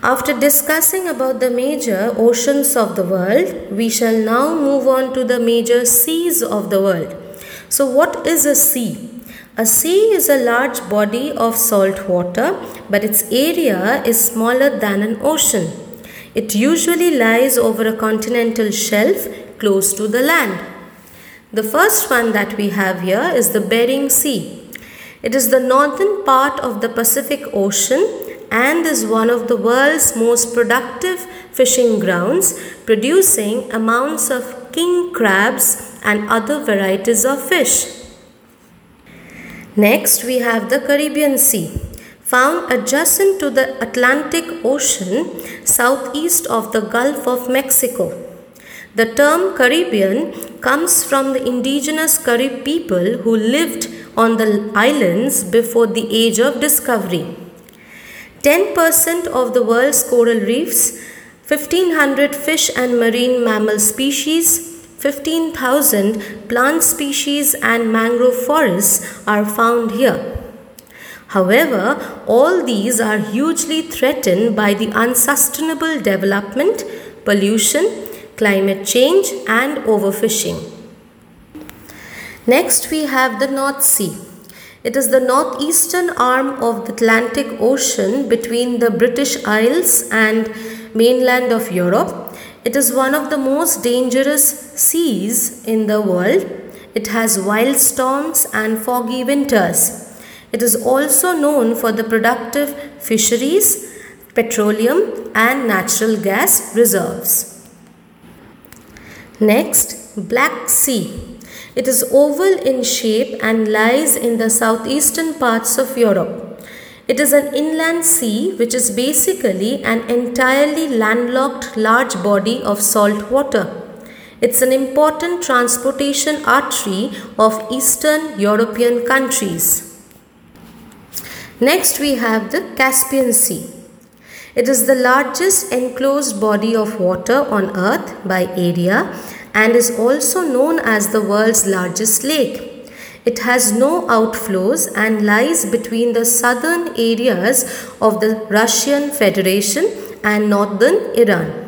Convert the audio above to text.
After discussing about the major oceans of the world, we shall now move on to the major seas of the world. So what is a sea? A sea is a large body of salt water, but its area is smaller than an ocean. It usually lies over a continental shelf close to the land. The first one that we have here is the Bering Sea. It is the northern part of the Pacific Ocean and is one of the world's most productive fishing grounds, producing amounts of king crabs and other varieties of fish. Next, we have the Caribbean Sea, found adjacent to the Atlantic Ocean, southeast of the Gulf of Mexico. The term Caribbean comes from the indigenous Carib people who lived on the islands before the age of discovery. 10% of the world's coral reefs, 1,500 fish and marine mammal species, 15,000 plant species and mangrove forests are found here. However, all these are hugely threatened by the unsustainable development, pollution, climate change and overfishing. Next, we have the North Sea. It is the northeastern arm of the Atlantic Ocean between the British Isles and mainland of Europe. It is one of the most dangerous seas in the world. It has wild storms and foggy winters. It is also known for the productive fisheries, petroleum and natural gas reserves. Next, Black Sea. It is oval in shape and lies in the southeastern parts of Europe. It is an inland sea which is basically an entirely landlocked large body of salt water. It's an important transportation artery of Eastern European countries. Next, we have the Caspian Sea. It is the largest enclosed body of water on earth by area and is also known as the world's largest lake. It has no outflows and lies between the southern areas of the Russian Federation and northern Iran.